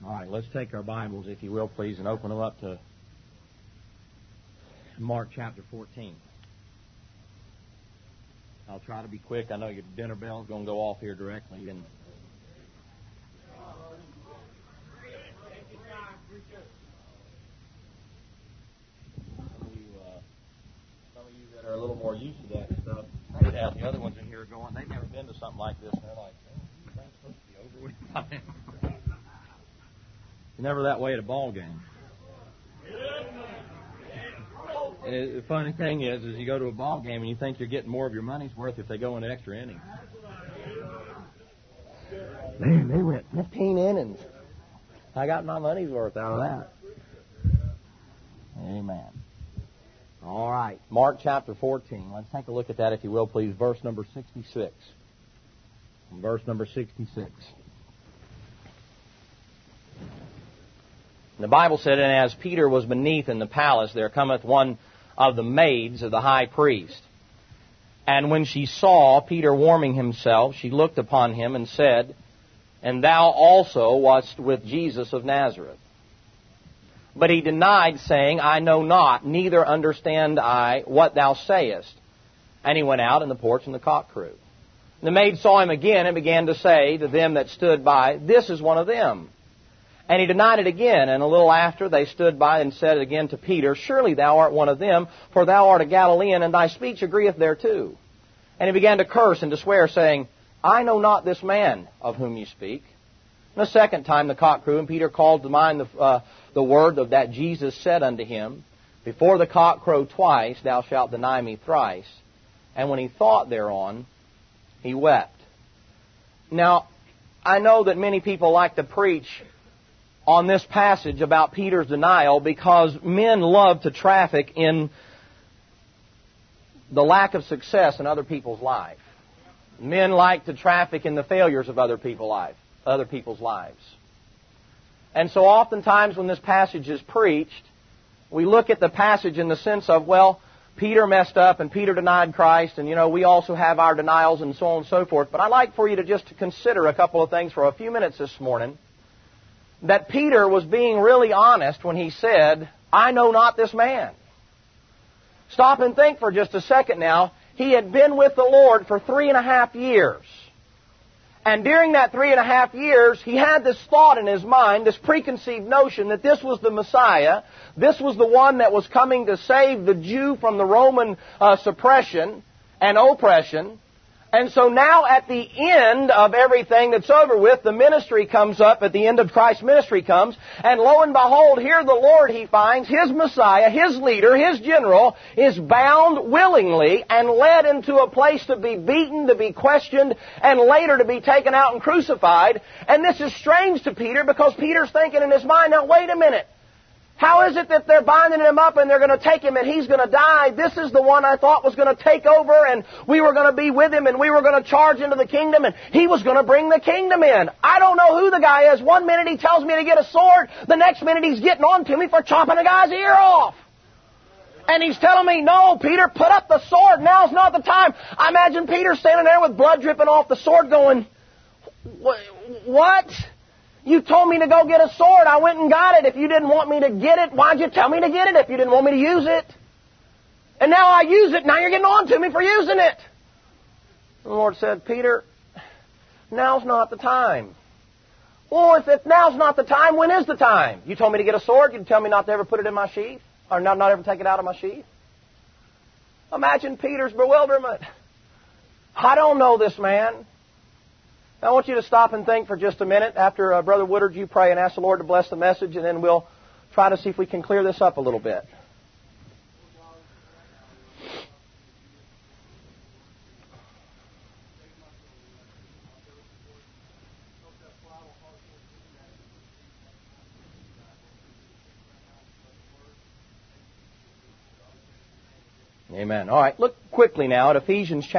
All right, let's take our Bibles, if you will, please, and open them up to Mark chapter 14. I'll try to be quick. I know your dinner bell's going to go off here directly. And some of you that are a little more used to that stuff, the other ones in here are going, they've never been to something like this, and they're like, oh, this thing's supposed to be over with by now. Never that way at a ball game. The funny thing is you go to a ball game and you think you're getting more of your money's worth if they go into extra innings. Man, they went 15 innings. I got my money's worth out of that. Amen. All right, Mark chapter 14. Let's take a look at that, if you will, please. Verse number 66. Verse number 66. The Bible said, and as Peter was beneath in the palace, there cometh one of the maids of the high priest. And when she saw Peter warming himself, she looked upon him and said, and thou also wast with Jesus of Nazareth. But he denied, saying, I know not, neither understand I what thou sayest. And he went out in the porch, and the cock crew. The maid saw him again, and began to say to them that stood by, this is one of them. And he denied it again, and a little after they stood by and said again to Peter, surely thou art one of them, for thou art a Galilean, and thy speech agreeth thereto. And he began to curse and to swear, saying, I know not this man of whom you speak. And the second time the cock crew, and Peter called to mind the word of that Jesus said unto him, before the cock crow twice, thou shalt deny me thrice. And when he thought thereon, he wept. Now, I know that many people like to preach on this passage about Peter's denial because men love to traffic in the lack of success in other people's life. Men like to traffic in the failures of other people's lives. And so oftentimes when this passage is preached, we look at the passage in the sense of, well, Peter messed up and Peter denied Christ, and we also have our denials and so on and so forth. But I'd like for you to just consider a couple of things for a few minutes this morning. That Peter was being really honest when he said, I know not this man. Stop and think for just a second now. He had been with the Lord for 3.5 years. And during that 3.5 years, he had this thought in his mind, this preconceived notion that this was the Messiah. This was the one that was coming to save the Jew from the Roman suppression and oppression. And so now at the end of everything that's over with, the ministry comes up, at the end of Christ's ministry comes, and lo and behold, here the Lord he finds, his Messiah, his leader, his general, is bound willingly and led into a place to be beaten, to be questioned, and later to be taken out and crucified. And this is strange to Peter because Peter's thinking in his mind, now wait a minute. How is it that they're binding him up and they're going to take him and he's going to die? This is the one I thought was going to take over and we were going to be with him and we were going to charge into the kingdom and he was going to bring the kingdom in. I don't know who the guy is. One minute he tells me to get a sword. The next minute he's getting on to me for chopping a guy's ear off. And he's telling me, no, Peter, put up the sword. Now's not the time. I imagine Peter standing there with blood dripping off the sword going, what? You told me to go get a sword. I went and got it. If you didn't want me to get it, why'd you tell me to get it if you didn't want me to use it? And now I use it. Now you're getting on to me for using it. The Lord said, Peter, now's not the time. Well, if now's not the time, when is the time? You told me to get a sword. You tell me not to ever put it in my sheath. Or not ever take it out of my sheath. Imagine Peter's bewilderment. I don't know this man. I want you to stop and think for just a minute. After Brother Woodard, you pray and ask the Lord to bless the message, and then we'll try to see if we can clear this up a little bit. Amen. All right, look quickly now at Philippians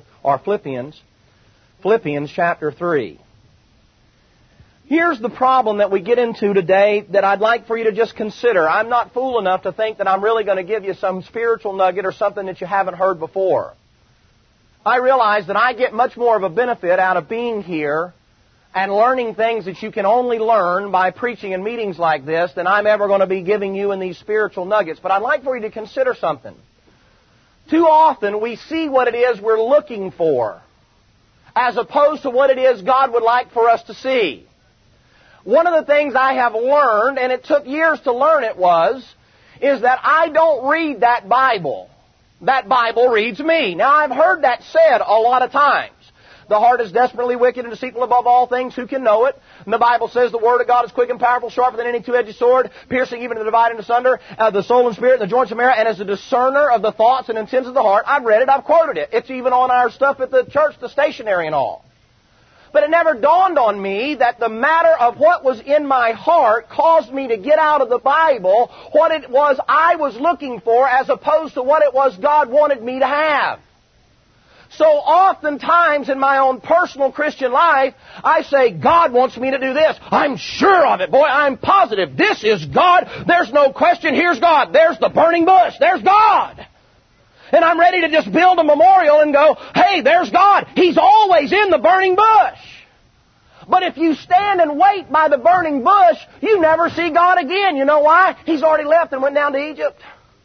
chapter 3. Here's the problem that we get into today that I'd like for you to just consider. I'm not fool enough to think that I'm really going to give you some spiritual nugget or something that you haven't heard before. I realize that I get much more of a benefit out of being here and learning things that you can only learn by preaching in meetings like this than I'm ever going to be giving you in these spiritual nuggets. But I'd like for you to consider something. Too often we see what it is we're looking for, as opposed to what it is God would like for us to see. One of the things I have learned, and it took years to learn it, is that I don't read that Bible. That Bible reads me. Now, I've heard that said a lot of times. The heart is desperately wicked and deceitful above all things. Who can know it? And the Bible says the Word of God is quick and powerful, sharper than any two-edged sword, piercing even to the dividing asunder the soul and spirit and the joints and marrow, and is a discerner of the thoughts and intents of the heart. I've read it. I've quoted it. It's even on our stuff at the church, the stationery and all. But it never dawned on me that the matter of what was in my heart caused me to get out of the Bible what it was I was looking for as opposed to what it was God wanted me to have. So oftentimes in my own personal Christian life, I say, God wants me to do this. I'm sure of it. Boy, I'm positive. This is God. There's no question. Here's God. There's the burning bush. There's God. And I'm ready to just build a memorial and go, hey, there's God. He's always in the burning bush. But if you stand and wait by the burning bush, you never see God again. You know why? He's already left and went down to Egypt.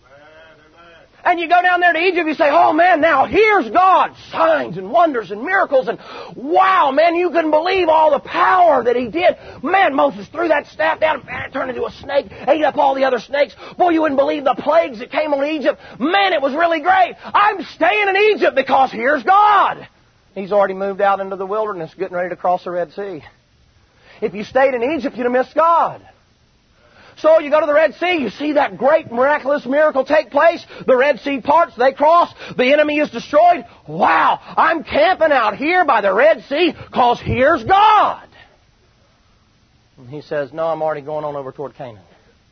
And you go down there to Egypt, you say, oh man, now here's God. Signs and wonders and miracles and wow, man, you couldn't believe all the power that He did. Man, Moses threw that staff down and it turned into a snake, ate up all the other snakes. Boy, you wouldn't believe the plagues that came on Egypt. Man, it was really great. I'm staying in Egypt because here's God. He's already moved out into the wilderness, getting ready to cross the Red Sea. If you stayed in Egypt, you'd have missed God. So you go to the Red Sea, you see that great miraculous miracle take place. The Red Sea parts, they cross, the enemy is destroyed. Wow, I'm camping out here by the Red Sea because here's God. And He says, no, I'm already going on over toward Canaan.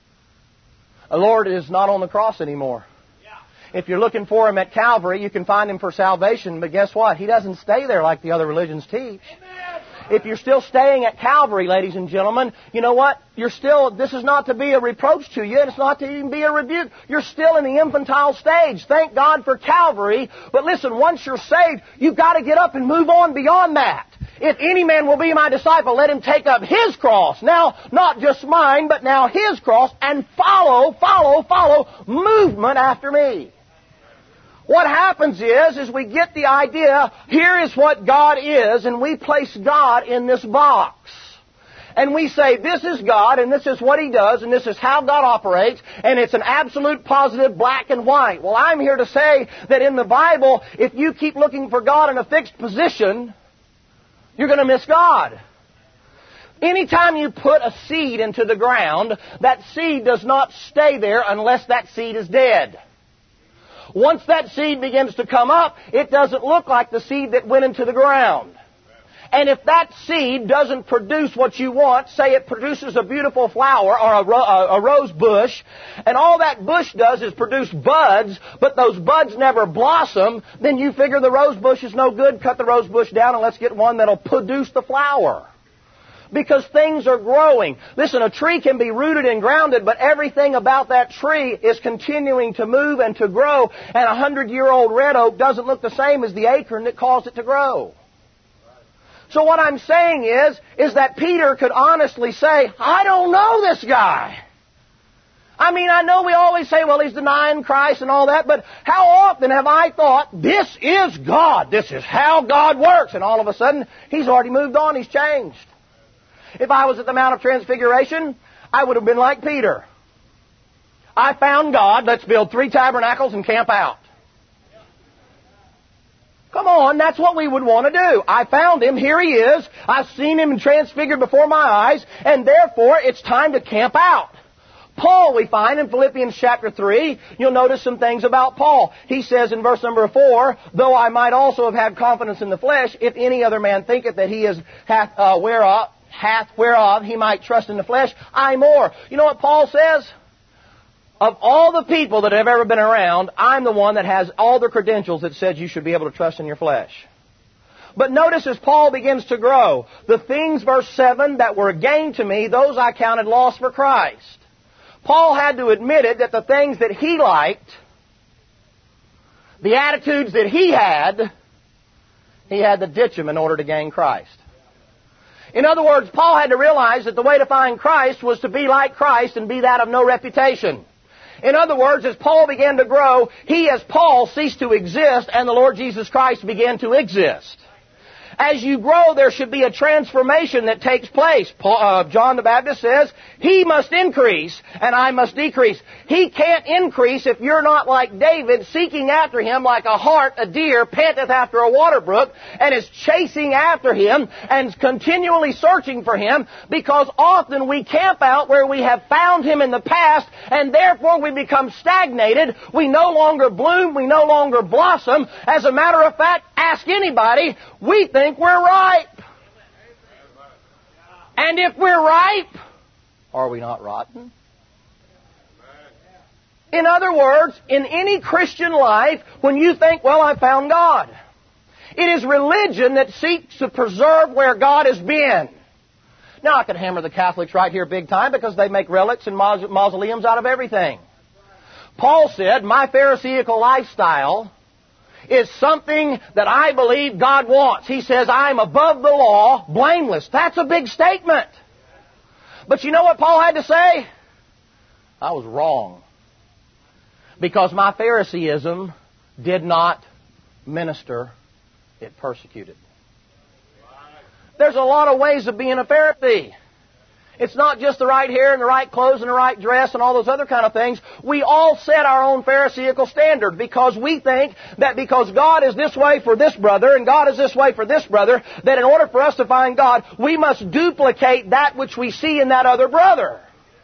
The Lord is not on the cross anymore. If you're looking for Him at Calvary, you can find Him for salvation, but guess what? He doesn't stay there like the other religions teach. If you're still staying at Calvary, ladies and gentlemen, you know what? This is not to be a reproach to you. It's not to even be a rebuke. You're still in the infantile stage. Thank God for Calvary. But listen, once you're saved, you've got to get up and move on beyond that. If any man will be my disciple, let him take up his cross. Now, not just mine, but now his cross, and follow movement after me. What happens is we get the idea, here is what God is, and we place God in this box. And we say, this is God, and this is what He does, and this is how God operates, and it's an absolute positive black and white. Well, I'm here to say that in the Bible, if you keep looking for God in a fixed position, you're going to miss God. Anytime you put a seed into the ground, that seed does not stay there unless that seed is dead. Once that seed begins to come up, it doesn't look like the seed that went into the ground. And if that seed doesn't produce what you want, say it produces a beautiful flower or a rose bush, and all that bush does is produce buds, but those buds never blossom, then you figure the rose bush is no good, cut the rose bush down and let's get one that'll produce the flower. Because things are growing. Listen, a tree can be rooted and grounded, but everything about that tree is continuing to move and to grow. And a 100-year-old red oak doesn't look the same as the acorn that caused it to grow. So what I'm saying is that Peter could honestly say, I don't know this guy. I mean, I know we always say, well, he's denying Christ and all that, but how often have I thought, this is God, this is how God works, and all of a sudden, He's already moved on, He's changed. If I was at the Mount of Transfiguration, I would have been like Peter. I found God, let's build 3 tabernacles and camp out. Come on, that's what we would want to do. I found Him, here He is, I've seen Him transfigured before my eyes, and therefore it's time to camp out. Paul, we find in Philippians chapter 3, you'll notice some things about Paul. He says in verse number 4, though I might also have had confidence in the flesh, if any other man thinketh that he hath whereof he might trust in the flesh, I more. You know what Paul says? Of all the people that have ever been around, I'm the one that has all the credentials that says you should be able to trust in your flesh. But notice as Paul begins to grow, the things, verse 7, that were gained to me, those I counted loss for Christ. Paul had to admit it that the things that he liked, the attitudes that he had to ditch them in order to gain Christ. In other words, Paul had to realize that the way to find Christ was to be like Christ and be that of no reputation. In other words, as Paul began to grow, he as Paul ceased to exist and the Lord Jesus Christ began to exist. As you grow, there should be a transformation that takes place. John the Baptist says, He must increase and I must decrease. He can't increase if you're not like David, seeking after Him like a hart, a deer, panteth after a water brook, and is chasing after Him and continually searching for Him, because often we camp out where we have found Him in the past, and therefore we become stagnated. We no longer bloom. We no longer blossom. As a matter of fact, ask anybody, we think we're ripe. And if we're ripe, are we not rotten? In other words, in any Christian life, when you think, well, I found God, it is religion that seeks to preserve where God has been. Now, I could hammer the Catholics right here big time because they make relics and mausoleums out of everything. Paul said, my Pharisaical lifestyle is something that I believe God wants. He says, I'm above the law, blameless. That's a big statement. But you know what Paul had to say? I was wrong. Because my Pharisaism did not minister, it persecuted. There's a lot of ways of being a Pharisee. It's not just the right hair and the right clothes and the right dress and all those other kind of things. We all set our own Pharisaical standard because we think that because God is this way for this brother and God is this way for this brother, that in order for us to find God, we must duplicate that which we see in that other brother.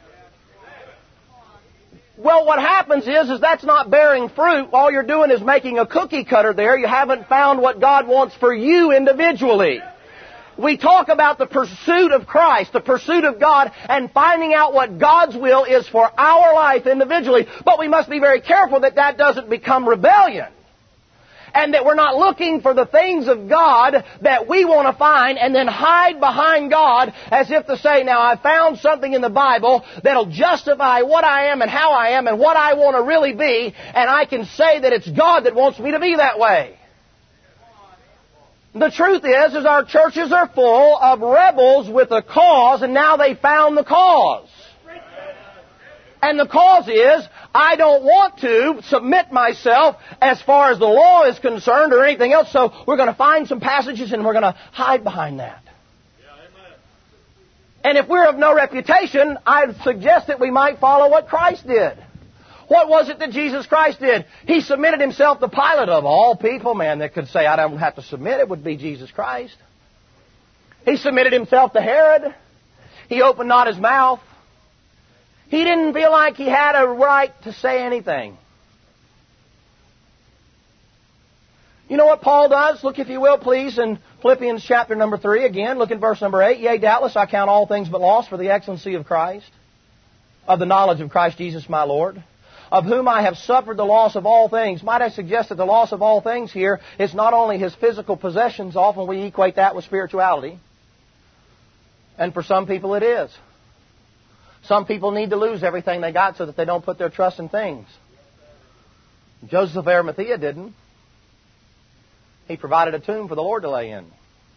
Well, what happens is that's not bearing fruit. All you're doing is making a cookie cutter there. You haven't found what God wants for you individually. We talk about the pursuit of Christ, the pursuit of God, and finding out what God's will is for our life individually. But we must be very careful that that doesn't become rebellion. And that we're not looking for the things of God that we want to find and then hide behind God as if to say, now I found something in the Bible that'll justify what I am and how I am and what I want to really be, and I can say that it's God that wants me to be that way. The truth is our churches are full of rebels with a cause, and now they found the cause. And the cause is, I don't want to submit myself as far as the law is concerned or anything else, so we're going to find some passages and we're going to hide behind that. And if we're of no reputation, I'd suggest that we might follow what Christ did. What was it that Jesus Christ did? He submitted Himself to Pilate. Of all people, man, that could say, I don't have to submit, it would be Jesus Christ. He submitted Himself to Herod. He opened not His mouth. He didn't feel like He had a right to say anything. You know what Paul does? Look, if you will, please, in Philippians chapter number 3 again. Look at verse number 8. Yea, doubtless I count all things but loss for the excellency of Christ, of the knowledge of Christ Jesus my Lord, of whom I have suffered the loss of all things. Might I suggest that the loss of all things here is not only his physical possessions. Often we equate that with spirituality. And for some people it is. Some people need to lose everything they got so that they don't put their trust in things. Joseph of Arimathea didn't. He provided a tomb for the Lord to lay in.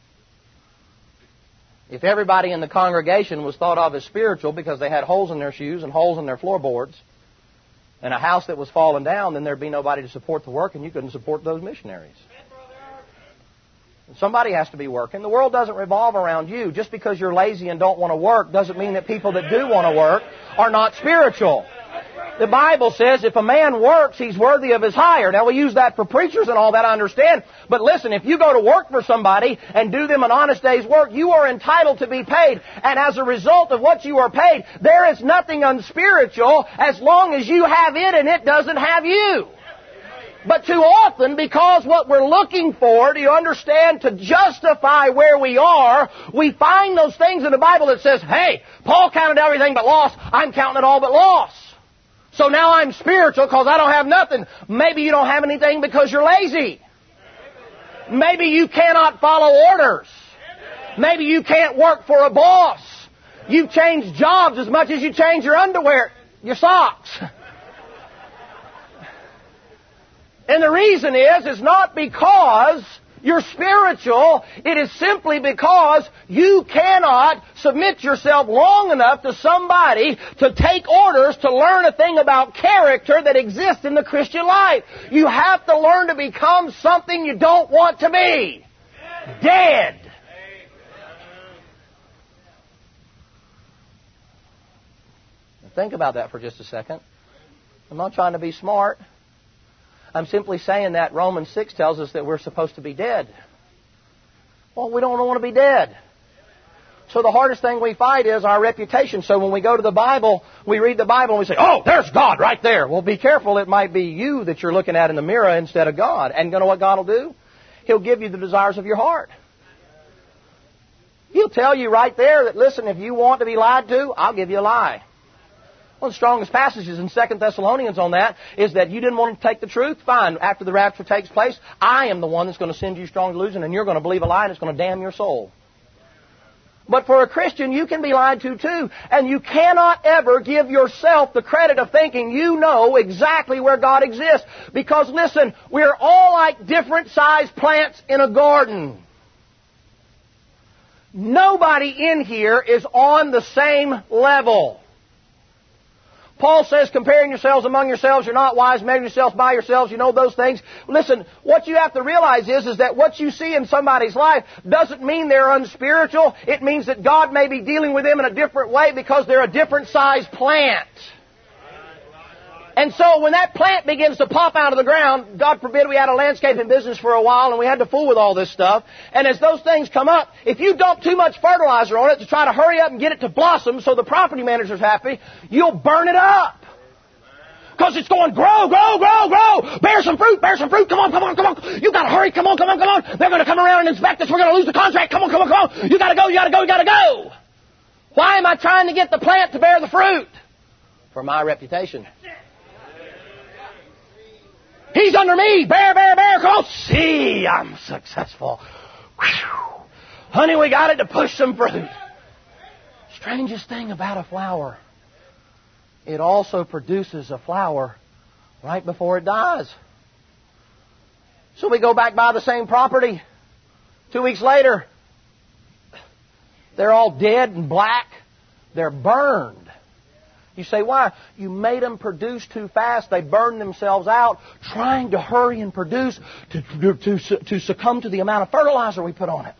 If everybody in the congregation was thought of as spiritual because they had holes in their shoes and holes in their floorboards, and a house that was falling down, then there'd be nobody to support the work, and you couldn't support those missionaries. Somebody has to be working. The world doesn't revolve around you. Just because you're lazy and don't want to work doesn't mean that people that do want to work are not spiritual. The Bible says if a man works, he's worthy of his hire. Now, we use that for preachers and all that, I understand. But listen, if you go to work for somebody and do them an honest day's work, you are entitled to be paid. And as a result of what you are paid, there is nothing unspiritual as long as you have it and it doesn't have you. But too often, because what we're looking for, do you understand, to justify where we are, we find those things in the Bible that says, hey, Paul counted everything but loss, I'm counting it all but loss. So now I'm spiritual because I don't have nothing. Maybe you don't have anything because you're lazy. Maybe you cannot follow orders. Maybe you can't work for a boss. You've changed jobs as much as you change your underwear, your socks. And the reason is not because You're spiritual. It is simply because you cannot submit yourself long enough to somebody to take orders to learn a thing about character that exists in the Christian life. You have to learn to become something you don't want to be. Dead. Think about that for just a second. I'm not trying to be smart. I'm simply saying that Romans 6 tells us that we're supposed to be dead. Well, we don't want to be dead. So the hardest thing we fight is our reputation. So when we go to the Bible, we read the Bible and we say, oh, there's God right there. Well, be careful. It might be you that you're looking at in the mirror instead of God. And you know what God will do? He'll give you the desires of your heart. He'll tell you right there that, listen, if you want to be lied to, I'll give you a lie. One of the strongest passages in 2 Thessalonians on that is that you didn't want to take the truth. Fine. After the rapture takes place, I am the one that's going to send you strong delusion, and you're going to believe a lie, and it's going to damn your soul. But for a Christian, you can be lied to too. And you cannot ever give yourself the credit of thinking you know exactly where God exists. Because listen, we're all like different sized plants in a garden. Nobody in here is on the same level. Paul says, comparing yourselves among yourselves, you're not wise, measure yourselves by yourselves, you know those things. Listen, what you have to realize is that what you see in somebody's life doesn't mean they're unspiritual. It means that God may be dealing with them in a different way because they're a different sized plant. And so when that plant begins to pop out of the ground, God forbid we had a landscaping business for a while and we had to fool with all this stuff. And as those things come up, if you dump too much fertilizer on it to try to hurry up and get it to blossom so the property manager's happy, you'll burn it up. Because it's going, grow, grow, grow, grow. Bear some fruit, come on, come on, come on. You got to hurry, come on, come on, come on. They're going to come around and inspect us. We're going to lose the contract. Come on, come on, come on. You got to go, you got to go, you got to go. Why am I trying to get the plant to bear the fruit? For my reputation. He's under me. Bear, bear, bear. Come on. See, I'm successful. Whew. Honey, we got it to push some fruit. Strangest thing about a flower, it also produces a flower right before it dies. So we go back by the same property. 2 weeks later, they're all dead and black. They're burned. You say, why? You made them produce too fast. They burned themselves out trying to hurry and produce to succumb to the amount of fertilizer we put on it.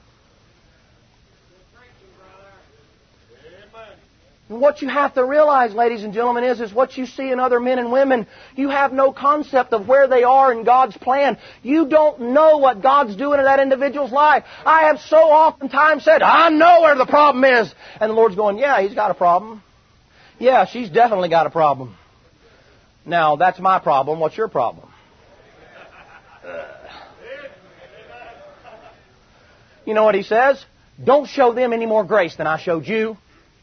And what you have to realize, ladies and gentlemen, is what you see in other men and women. You have no concept of where they are in God's plan. You don't know what God's doing in that individual's life. I have so oftentimes said, I know where the problem is. And the Lord's going, yeah, He's got a problem. Yeah, she's definitely got a problem. Now, that's my problem. What's your problem? You know what He says? Don't show them any more grace than I showed you.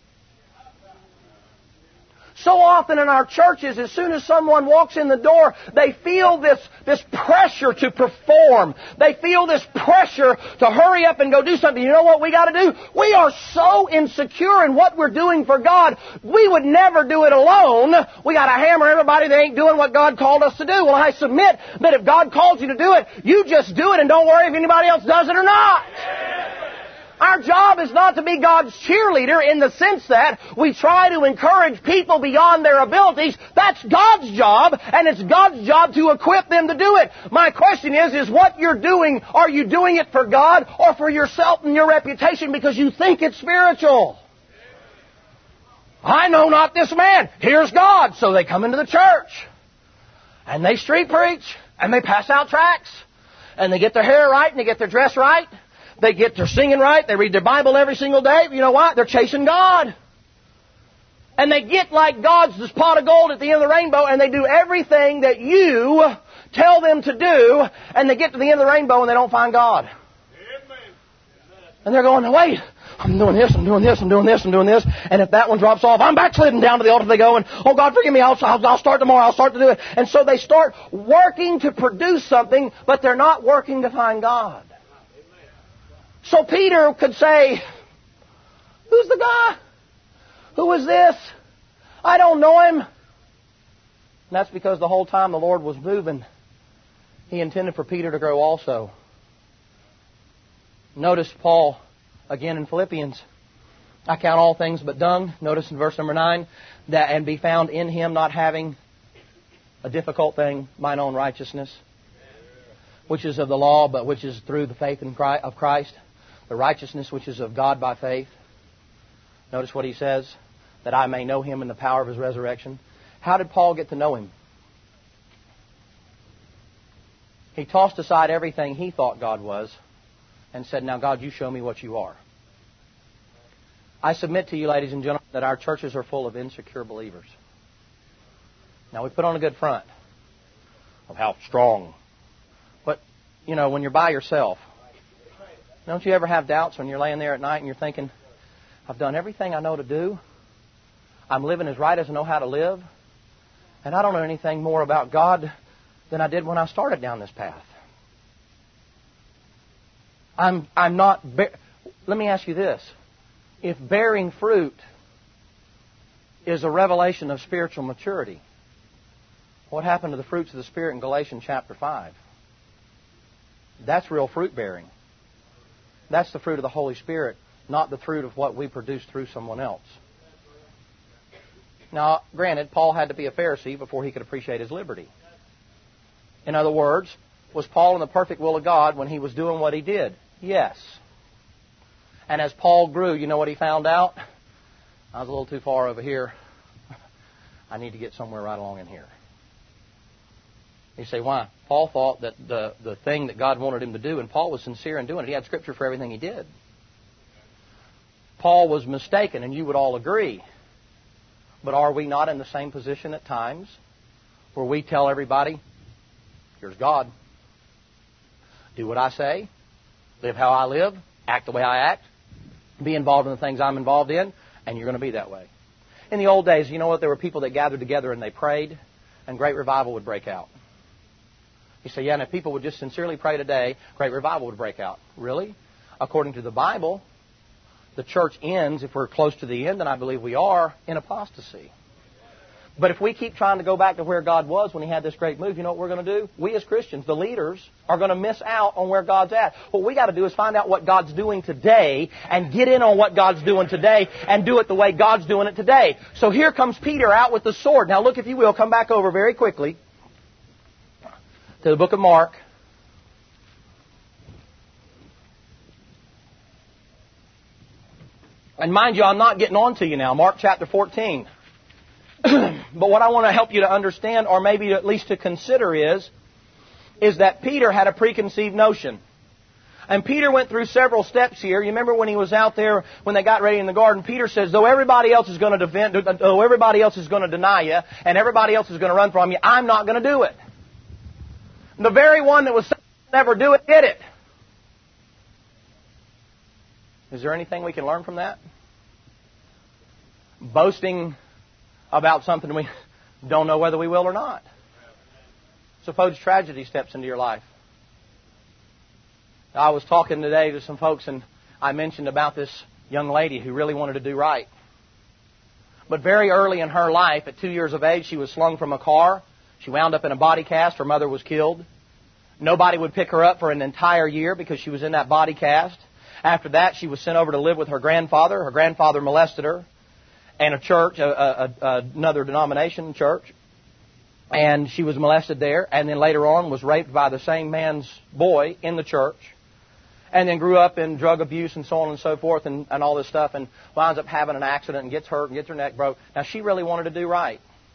So often in our churches, as soon as someone walks in the door, they feel this pressure to perform. They feel this pressure to hurry up and go do something. You know what we got to do? We are so insecure in what we're doing for God. We would never do it alone. We got to hammer everybody that ain't doing what God called us to do. Well, I submit that if God calls you to do it, you just do it and don't worry if anybody else does it or not. Our job is not to be God's cheerleader in the sense that we try to encourage people beyond their abilities. That's God's job, and it's God's job to equip them to do it. My question is what you're doing, are you doing it for God or for yourself and your reputation because you think it's spiritual? I know not this man. Here's God. So they come into the church, and they street preach, and they pass out tracts, and they get their hair right, and they get their dress right. They get their singing right. They read their Bible every single day. You know what? They're chasing God. And they get like God's this pot of gold at the end of the rainbow, and they do everything that you tell them to do, and they get to the end of the rainbow and they don't find God. And they're going, wait, I'm doing this, I'm doing this, I'm doing this, I'm doing this. And if that one drops off, I'm backsliding down to the altar. They go, and oh God, forgive me, I'll start tomorrow, I'll start to do it. And so they start working to produce something, but they're not working to find God. So Peter could say, who's the guy? Who is this? I don't know him. And that's because the whole time the Lord was moving, He intended for Peter to grow also. Notice Paul, again in Philippians, I count all things but dung. Notice in verse number 9, that and be found in Him, not having a difficult thing, mine own righteousness, which is of the law, but which is through the faith of Christ, the righteousness which is of God by faith. Notice what he says, that I may know Him in the power of His resurrection. How did Paul get to know Him? He tossed aside everything he thought God was and said, now God, you show me what you are. I submit to you, ladies and gentlemen, that our churches are full of insecure believers. Now, we put on a good front of how strong. But, you know, when you're by yourself, don't you ever have doubts when you're laying there at night and you're thinking, I've done everything I know to do. I'm living as right as I know how to live. And I don't know anything more about God than I did when I started down this path. I'm not... Let me ask you this. If bearing fruit is a revelation of spiritual maturity, what happened to the fruits of the Spirit in Galatians chapter 5? That's real fruit bearing. That's the fruit of the Holy Spirit, not the fruit of what we produce through someone else. Now, granted, Paul had to be a Pharisee before he could appreciate his liberty. In other words, was Paul in the perfect will of God when he was doing what he did? Yes. And as Paul grew, you know what he found out? I was a little too far over here. I need to get somewhere right along in here. You say, why? Paul thought that the thing that God wanted him to do, and Paul was sincere in doing it. He had Scripture for everything he did. Paul was mistaken, and you would all agree. But are we not in the same position at times where we tell everybody, here's God. Do what I say. Live how I live. Act the way I act. Be involved in the things I'm involved in. And you're going to be that way. In the old days, you know what? There were people that gathered together and they prayed, and great revival would break out. You say, yeah, and if people would just sincerely pray today, great revival would break out. Really? According to the Bible, the church ends, if we're close to the end, and I believe we are, in apostasy. But if we keep trying to go back to where God was when He had this great move, you know what we're going to do? We as Christians, the leaders, are going to miss out on where God's at. What we got to do is find out what God's doing today and get in on what God's doing today and do it the way God's doing it today. So here comes Peter out with the sword. Now look, if you will, come back over very quickly to the book of Mark. And mind you, I'm not getting on to you now. Mark chapter 14. But what I want to help you to understand, or maybe at least to consider, is that Peter had a preconceived notion. And Peter went through several steps here. You remember when he was out there, when they got ready in the garden, Peter says, though everybody else is going to though everybody else is going to deny you, and everybody else is going to run from you, I'm not going to do it. The very one that was saying never do it, did it. Is there anything we can learn from that? Boasting about something we don't know whether we will or not. Suppose tragedy steps into your life. I was talking today to some folks, and I mentioned about this young lady who really wanted to do right. But very early in her life, at 2 years of age, she was slung from a car. She wound up in a body cast. Her mother was killed. Nobody would pick her up for an entire year because she was in that body cast. After that, she was sent over to live with her grandfather. Her grandfather molested her. And a church, another denomination church. And she was molested there. And then later on was raped by the same man's boy in the church. And then grew up in drug abuse and so on and so forth and all this stuff. And winds up having an accident and gets hurt and gets her neck broke. Now, she really wanted to do right.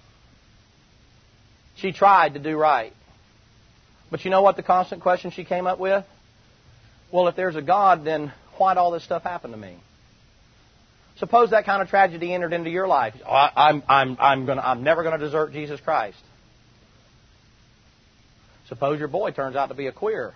She tried to do right. But you know what the constant question she came up with? Well, if there's a God, then why'd all this stuff happen to me? Suppose that kind of tragedy entered into your life. Oh, I'm never going to desert Jesus Christ. Suppose your boy turns out to be a queer.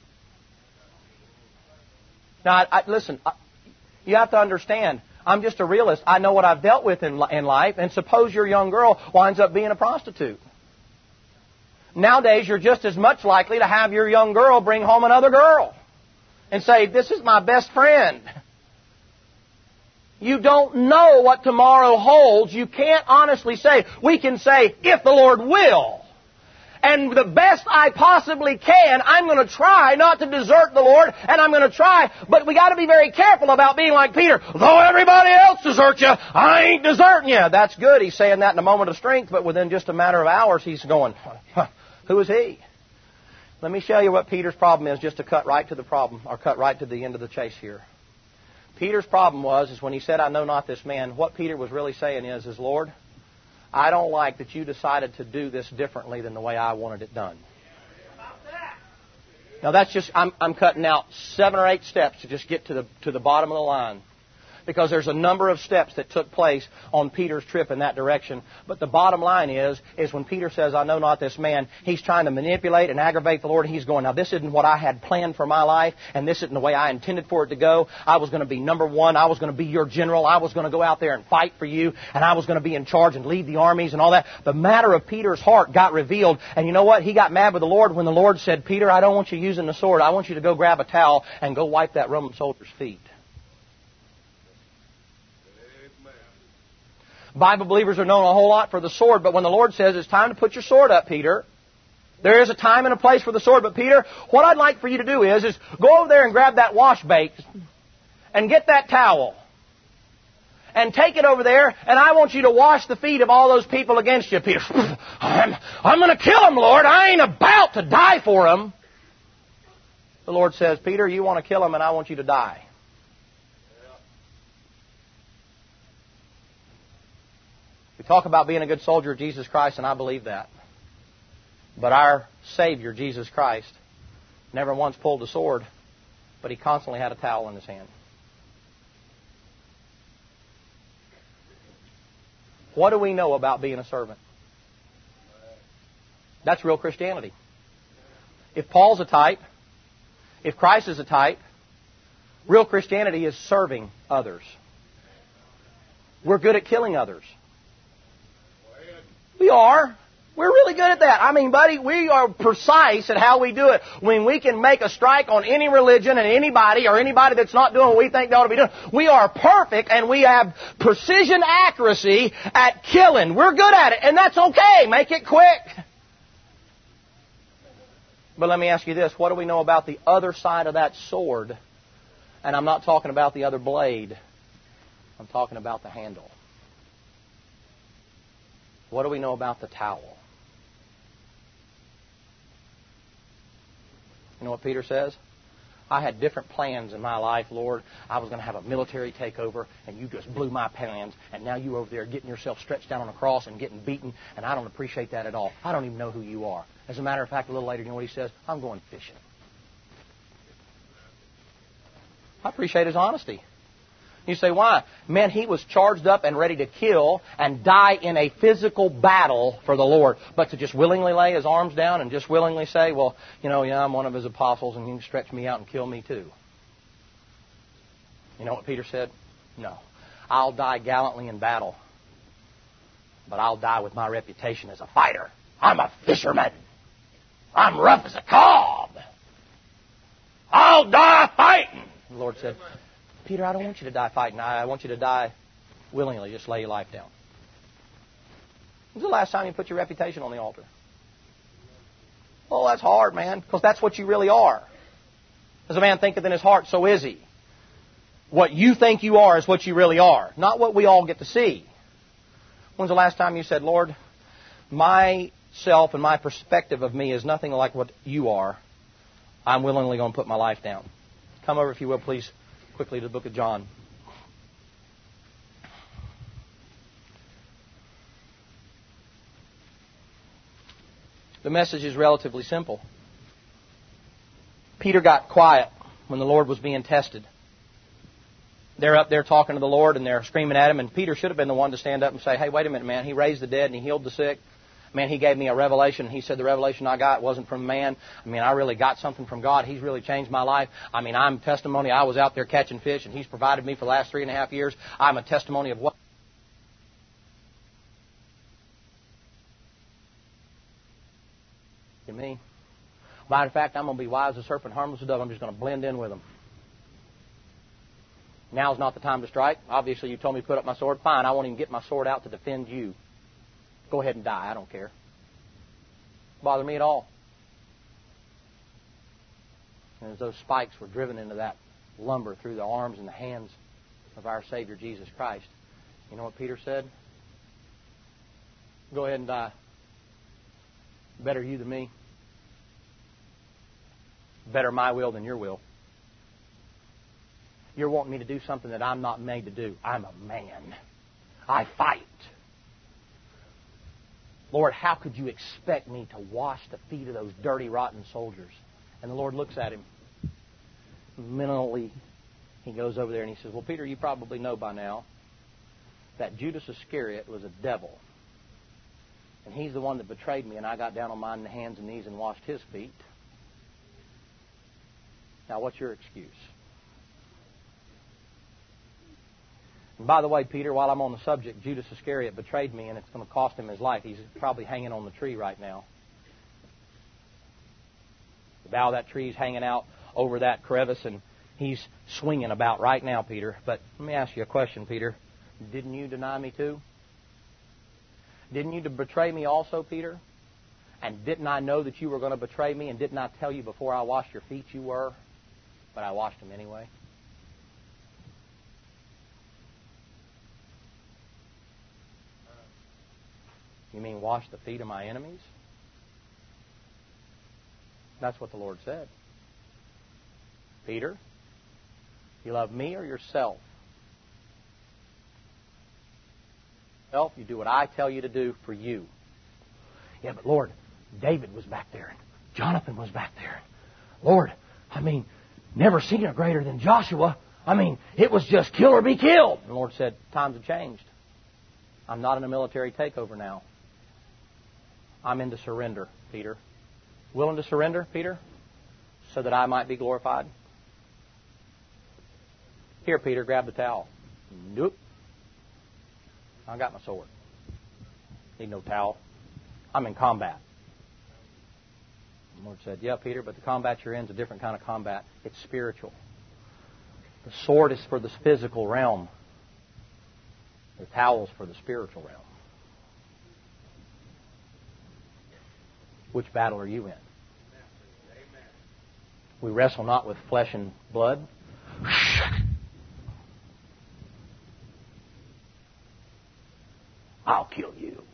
Now, listen, you have to understand, I'm just a realist. I know what I've dealt with in life. And suppose your young girl winds up being a prostitute. Nowadays, you're just as much likely to have your young girl bring home another girl and say, this is my best friend. You don't know what tomorrow holds. You can't honestly say. We can say, if the Lord will. and the best I possibly can, I'm going to try not to desert the Lord, and I'm going to try, but we got to be very careful about being like Peter. Though everybody else deserts you, I ain't deserting you. That's good. He's saying that in a moment of strength, but within just a matter of hours, he's going, who is he? Let me show you what Peter's problem is, just to cut right to the problem, or cut right to the end of the chase here. Peter's problem is when he said, I know not this man, what Peter was really saying is, Lord, I don't like that you decided to do this differently than the way I wanted it done. Now that's just, I'm cutting out 7 or 8 steps to just get to the bottom of the line. Because there's a number of steps that took place on Peter's trip in that direction. But the bottom line is when Peter says, I know not this man, he's trying to manipulate and aggravate the Lord. And he's going, now this isn't what I had planned for my life, and this isn't the way I intended for it to go. I was going to be number one. I was going to be your general. I was going to go out there and fight for you, and I was going to be in charge and lead the armies and all that. The matter of Peter's heart got revealed. And you know what? He got mad with the Lord when the Lord said, Peter, I don't want you using the sword. I want you to go grab a towel and go wipe that Roman soldier's feet. Bible believers are known a whole lot for the sword, but when the Lord says it's time to put your sword up, Peter, there is a time and a place for the sword. But Peter, what I'd like for you to do is go over there and grab that wash bait and get that towel and take it over there, and I want you to wash the feet of all those people against you. Peter, I'm going to kill them, Lord. I ain't about to die for them. The Lord says, Peter, you want to kill them, and I want you to die. We talk about being a good soldier of Jesus Christ, and I believe that. But our Savior, Jesus Christ, never once pulled a sword, but He constantly had a towel in His hand. What do we know about being a servant? That's real Christianity. If Paul's a type, if Christ is a type, real Christianity is serving others. We're good at killing others. We are. We're really good at that. I mean, buddy, we are precise at how we do it. When we can make a strike on any religion and anybody or anybody that's not doing what we think they ought to be doing, we are perfect and we have precision accuracy at killing. We're good at it, and that's okay. Make it quick. But let me ask you this. What do we know about the other side of that sword? And I'm not talking about the other blade. I'm talking about the handle. What do we know about the towel? You know what Peter says? I had different plans in my life, Lord. I was going to have a military takeover, and you just blew my plans, and now you over there getting yourself stretched down on a cross and getting beaten, and I don't appreciate that at all. I don't even know who you are. As a matter of fact, a little later, you know what he says? I'm going fishing. I appreciate his honesty. You say, why? Man, he was charged up and ready to kill and die in a physical battle for the Lord. But to just willingly lay his arms down and just willingly say, well, you know, yeah, I'm one of his apostles and you can stretch me out and kill me too. You know what Peter said? No. I'll die gallantly in battle, but I'll die with my reputation as a fighter. I'm a fisherman. I'm rough as a cob. I'll die fighting. The Lord said, Peter, I don't want you to die fighting. I want you to die willingly. Just lay your life down. When's the last time you put your reputation on the altar? Oh, that's hard, man, because that's what you really are. As a man thinketh in his heart, so is he. What you think you are is what you really are, not what we all get to see. When's the last time you said, Lord, myself and my perspective of me is nothing like what you are. I'm willingly going to put my life down. Come over, if you will, please, quickly to the book of John. The message is relatively simple. Peter got quiet when the Lord was being tested. They're up there talking to the Lord and they're screaming at him, and Peter should have been the one to stand up and say, hey, wait a minute, man, he raised the dead and he healed the sick. Man, he gave me a revelation. He said the revelation I got wasn't from man. I mean, I really got something from God. He's really changed my life. I mean, I'm testimony. I was out there catching fish, and He's provided me for the last 3.5 years. I'm a testimony of what to me. Matter of fact, I'm going to be wise as a serpent, harmless as a dove. I'm just going to blend in with them. Now's not the time to strike. Obviously, you told me to put up my sword. Fine, I won't even get my sword out to defend you. Go ahead and die. I don't care. Bother me at all. And as those spikes were driven into that lumber through the arms and the hands of our Savior Jesus Christ, you know what Peter said? Go ahead and die. Better you than me. Better my will than your will. You're wanting me to do something that I'm not made to do. I'm a man. I fight. Lord, how could you expect me to wash the feet of those dirty, rotten soldiers? And the Lord looks at him. Mentally, he goes over there and he says, well, Peter, you probably know by now that Judas Iscariot was a devil. And he's the one that betrayed me, and I got down on my hands and knees and washed his feet. Now, what's your excuse? And by the way, Peter, while I'm on the subject, Judas Iscariot betrayed me, and it's going to cost him his life. He's probably hanging on the tree right now. The bough of that tree is hanging out over that crevice, and he's swinging about right now, Peter. But let me ask you a question, Peter. Didn't you deny me too? Didn't you betray me also, Peter? And didn't I know that you were going to betray me? And didn't I tell you before I washed your feet you were? But I washed them anyway. You mean wash the feet of my enemies? That's what the Lord said. Peter, you love me or yourself? Self, you do what I tell you to do for you. Yeah, but Lord, David was back there. And Jonathan was back there. Lord, never seen a greater than Joshua. It was just kill or be killed. And the Lord said, times have changed. I'm not in a military takeover now. I'm into surrender, Peter. Willing to surrender, Peter? So that I might be glorified? Here, Peter, grab the towel. Nope. I got my sword. Need no towel. I'm in combat. The Lord said, yeah, Peter, but the combat you're in is a different kind of combat. It's spiritual. The sword is for the physical realm. The towel is for the spiritual realm. Which battle are you in? We wrestle not with flesh and blood. I'll kill you.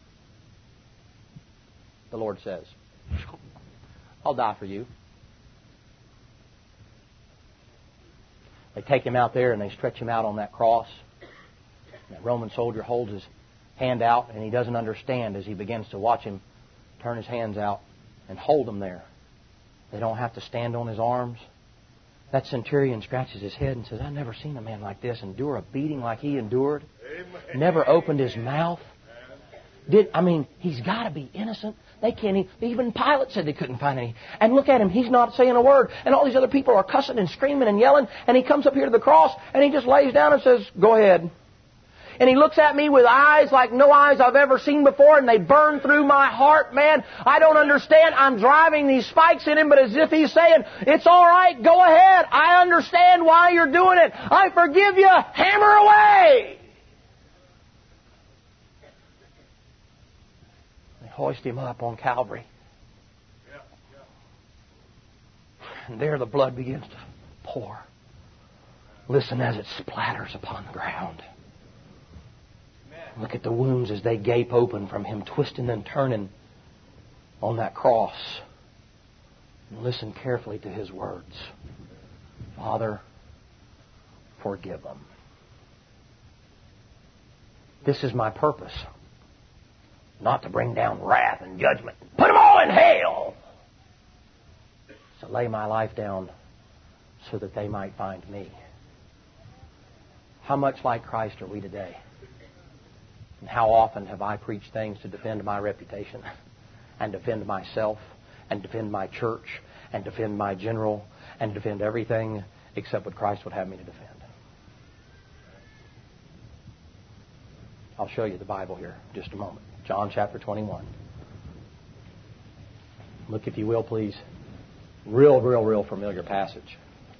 The Lord says, I'll die for you. They take him out there and they stretch him out on that cross. That Roman soldier holds his hand out and he doesn't understand as he begins to watch him turn his hands out and hold them there. They don't have to stand on his arms. That centurion scratches his head and says, I've never seen a man like this endure a beating like he endured. Amen. Never opened his mouth. He's got to be innocent. They can't even Pilate said they couldn't find any. And look at him, he's not saying a word. And all these other people are cussing and screaming and yelling. And he comes up here to the cross and he just lays down and says, go ahead. And he looks at me with eyes like no eyes I've ever seen before, and they burn through my heart, man. I don't understand. I'm driving these spikes in him, but as if he's saying, it's all right, go ahead. I understand why you're doing it. I forgive you. Hammer away. They hoist him up on Calvary. And there the blood begins to pour. Listen as it splatters upon the ground. Look at the wounds as they gape open from him twisting and turning on that cross. And listen carefully to his words. Father, forgive them. This is my purpose. Not to bring down wrath and judgment. Put them all in hell! To lay my life down so that they might find me. How much like Christ are we today? And how often have I preached things to defend my reputation and defend myself and defend my church and defend my general and defend everything except what Christ would have me to defend. I'll show you the Bible here in just a moment. John chapter 21. Look, if you will, please. Real familiar passage.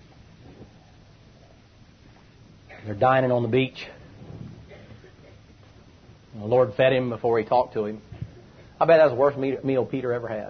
They're dining on the beach. And the Lord fed him before he talked to him. I bet that was the worst meal Peter ever had.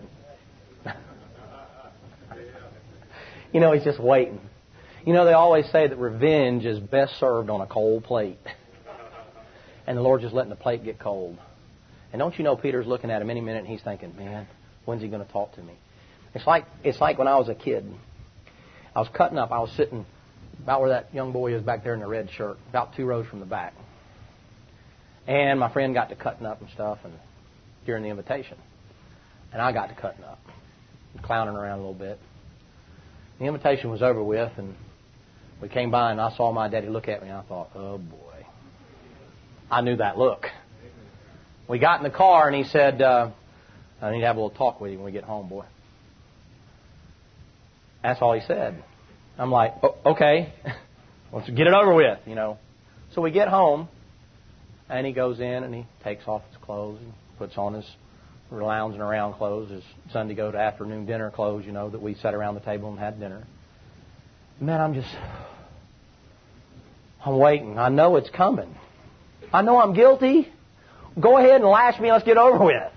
You know, he's just waiting. You know, they always say that revenge is best served on a cold plate. And the Lord's just letting the plate get cold. And don't you know Peter's looking at him any minute and he's thinking, man, when's he going to talk to me? It's like when I was a kid. I was cutting up. I was sitting about where that young boy is back there in the red shirt, about 2 rows from the back. And my friend got to cutting up and stuff and during the invitation. And I got to cutting up and clowning around a little bit. The invitation was over with, and we came by, and I saw my daddy look at me, and I thought, oh, boy. I knew that look. We got in the car, and he said, I need to have a little talk with you when we get home, boy. That's all he said. I'm like, oh, okay, let's get it over with, you know. So we get home, and he goes in, and he takes off his clothes and puts on his lounging around clothes, his Sunday go to afternoon dinner clothes, you know, that we sat around the table and had dinner. Man, I'm waiting. I know it's coming. I know I'm guilty. Go ahead and lash me. Let's get over with.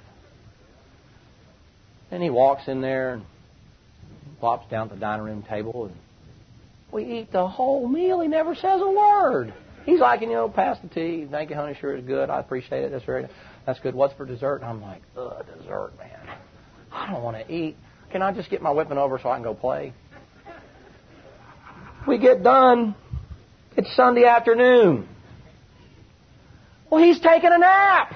And he walks in there and plops down at the dining room table, and we eat the whole meal. He never says a word. He's like, you know, pass the tea. Thank you, honey. Sure is good. I appreciate it. That's good. What's for dessert? And I'm like, ugh, dessert, man. I don't want to eat. Can I just get my whipping over so I can go play? We get done. It's Sunday afternoon. Well, he's taking a nap.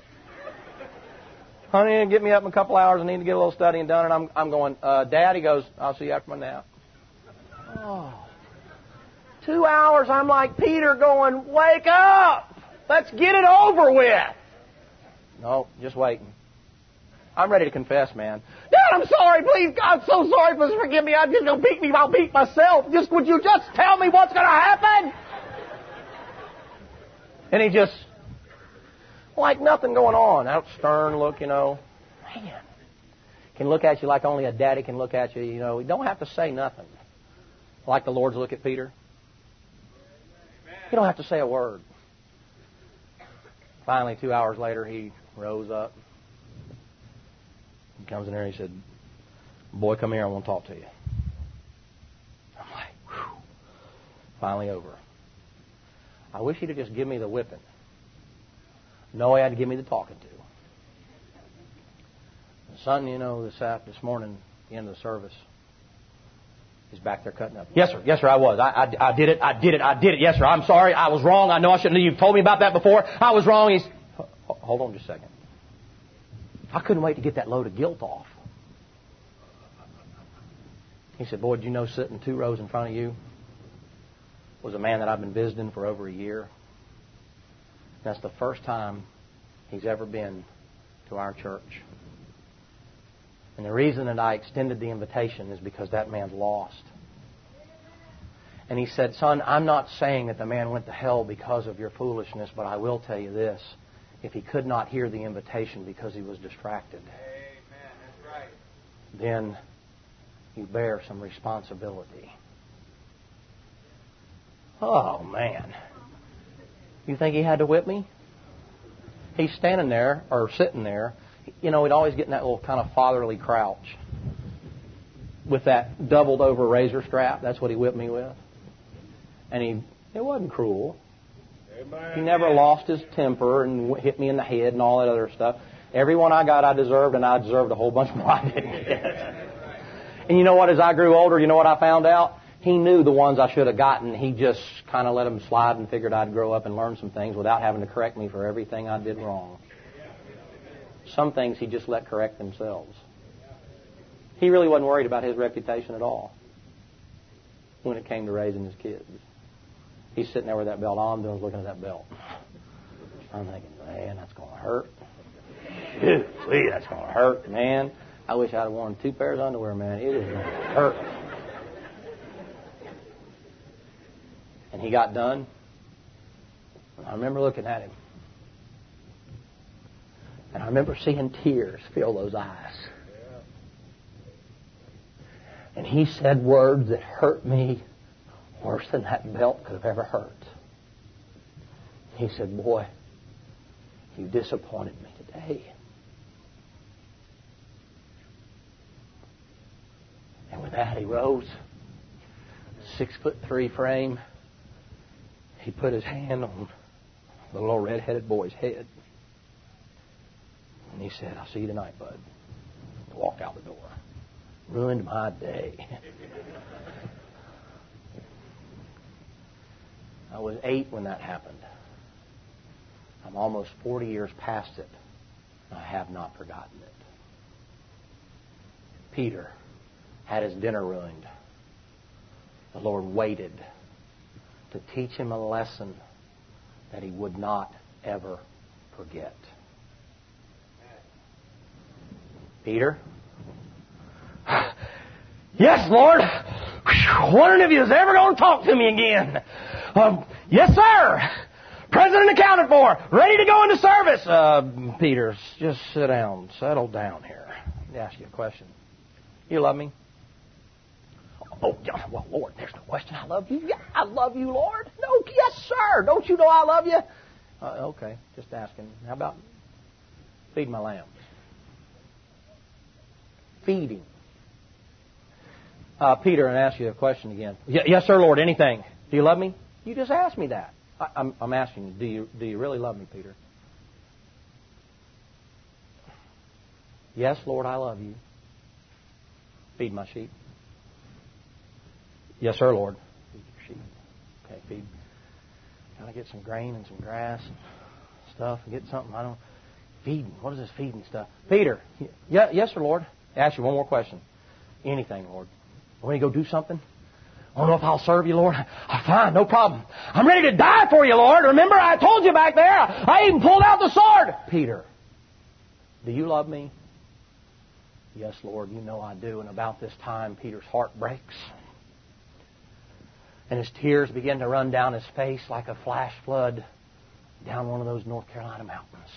Honey, get me up in a couple hours. I need to get a little studying done. And I'm going, Dad, he goes, I'll see you after my nap. Oh. 2 hours. I'm like Peter going, wake up. Let's get it over with. No, just waiting. I'm ready to confess, man. Dad, I'm sorry. Please, God, so sorry. Please forgive me. I'm just going to beat me. I'll beat myself. Would you just tell me what's going to happen? And he just, like nothing going on. Out stern look, you know. Man. Can look at you like only a daddy can look at you, you know. You don't have to say nothing. Like the Lord's look at Peter. You don't have to say a word. Finally, 2 hours later, he rose up. He comes in there and he said, boy, come here, I want to talk to you. I'm like, whew. Finally over. I wish he'd have just given me the whipping. No, he had to give me the talking to. And son, you know, this morning, at the end of the service, he's back there cutting up. Yes, sir, I was. I did it. Yes, sir, I'm sorry. I was wrong. I know I shouldn't have. You've told me about that before. I was wrong. He's, hold on just a second. I couldn't wait to get that load of guilt off. He said, boy, did you know sitting 2 rows in front of you was a man that I've been visiting for over a year? That's the first time he's ever been to our church. And the reason that I extended the invitation is because that man's lost. And he said, son, I'm not saying that the man went to hell because of your foolishness, but I will tell you this. If he could not hear the invitation because he was distracted, amen, that's right, then you bear some responsibility. Oh, man. You think he had to whip me? He's standing there, or sitting there. You know, he'd always get in that little kind of fatherly crouch with that doubled over razor strap. That's what he whipped me with. And it wasn't cruel. He never lost his temper and hit me in the head and all that other stuff. Every one I got I deserved, and I deserved a whole bunch more I didn't get. And you know what? As I grew older, you know what I found out? He knew the ones I should have gotten. He just kind of let them slide and figured I'd grow up and learn some things without having to correct me for everything I did wrong. Some things he just let correct themselves. He really wasn't worried about his reputation at all when it came to raising his kids. He's sitting there with that belt. All I'm doing is looking at that belt. I'm thinking, man, that's going to hurt. Gee, that's going to hurt, man. I wish I'd have worn 2 pairs of underwear, man. It is going to hurt. And he got done. I remember looking at him. And I remember seeing tears fill those eyes. And he said words that hurt me worse than that belt could have ever hurt. He said, boy, you disappointed me today. And with that, he rose. 6'3" frame. He put his hand on the little red-headed boy's head. And he said, I'll see you tonight, bud. And walked out the door. Ruined my day. I was 8 when that happened. I'm almost 40 years past it. I have not forgotten it. Peter had his dinner ruined. The Lord waited to teach him a lesson that he would not ever forget. Peter? Yes, Lord. Wondering if you was ever going to talk to me again. Yes, sir. President accounted for. Ready to go into service. Peter, just sit down. Settle down here. Let me ask you a question. You love me? Oh, yeah. Well, Lord, there's no question. I love you. Yeah, I love you, Lord. No, yes, sir. Don't you know I love you? Okay, just asking. How about feed my lambs? Feeding. Peter, and ask you a question again. Yes, sir, Lord. Anything. Do you love me? You just asked me that. I'm asking you. Do you really love me, Peter? Yes, Lord, I love you. Feed my sheep. Yes, sir, Lord. Feed your sheep. Okay, feed. Gotta get some grain and some grass and stuff and get something. Feeding. What is this feeding stuff? Peter. Yes, sir, Lord. Ask you one more question. Anything, Lord. Want me to go do something? I don't know if I'll serve you, Lord. Fine, no problem. I'm ready to die for you, Lord. Remember, I told you back there. I even pulled out the sword. Peter, do you love me? Yes, Lord, you know I do. And about this time, Peter's heart breaks. And his tears begin to run down his face like a flash flood down one of those North Carolina mountains.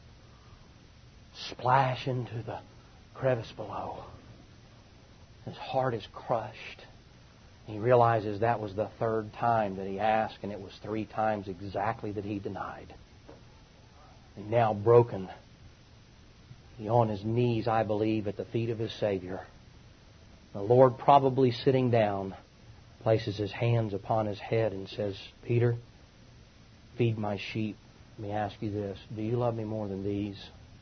Splash into the crevice below. His heart is crushed. He realizes that was the 3rd time that he asked, and it was 3 times exactly that he denied. And now broken, he on his knees, I believe, at the feet of his Savior. The Lord, probably sitting down, places his hands upon his head and says, Peter, feed my sheep. Let me ask you this. Do you love me more than these?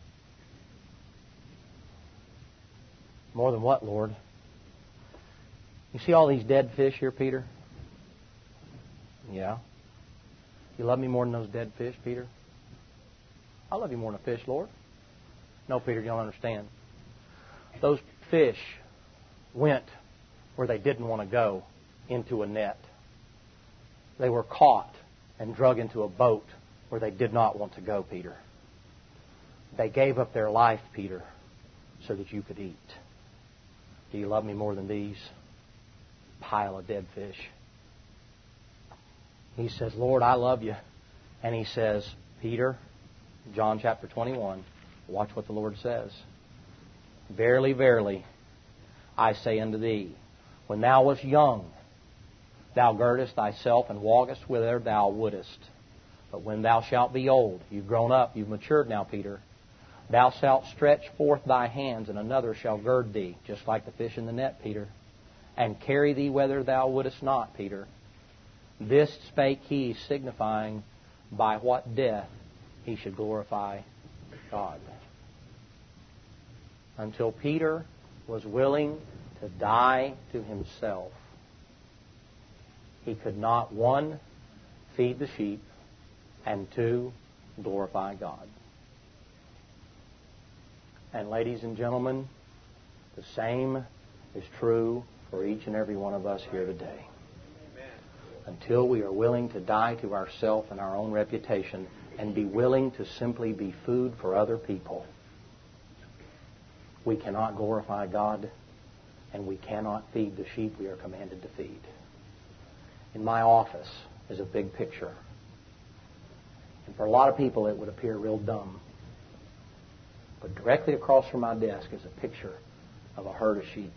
More than what, Lord? You see all these dead fish here, Peter? Yeah. You love me more than those dead fish, Peter? I love you more than a fish, Lord. No, Peter, you don't understand. Those fish went where they didn't want to go, into a net. They were caught and drug into a boat where they did not want to go, Peter. They gave up their life, Peter, so that you could eat. Do you love me more than these? Pile of dead fish. He says, Lord, I love you. And he says, Peter, John chapter 21, watch what the Lord says. Verily, verily, I say unto thee, when thou wast young, thou girdest thyself and walkest whither thou wouldest. But when thou shalt be old, you've grown up, you've matured now, Peter, thou shalt stretch forth thy hands, and another shall gird thee, just like the fish in the net, Peter, and carry thee whither thou wouldest not, Peter. This spake he, signifying by what death he should glorify God. Until Peter was willing to die to himself, he could not, 1, feed the sheep, and 2, glorify God. And ladies and gentlemen, the same is true for each and every one of us here today. Amen. Until we are willing to die to ourselves and our own reputation and be willing to simply be food for other people, we cannot glorify God and we cannot feed the sheep we are commanded to feed. In my office is a big picture. And for a lot of people it would appear real dumb. But directly across from my desk is a picture of a herd of sheep.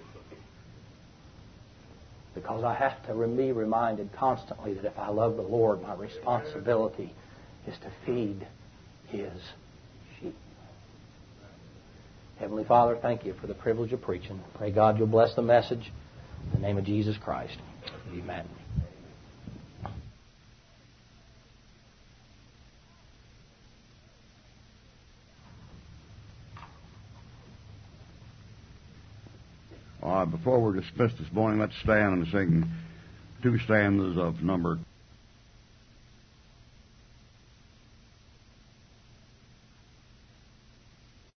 Because I have to be reminded constantly that if I love the Lord, my responsibility is to feed His sheep. Heavenly Father, thank you for the privilege of preaching. Pray, God, you'll bless the message. In the name of Jesus Christ. Amen. Before we're dismissed this morning, let's stand and sing two stanzas of number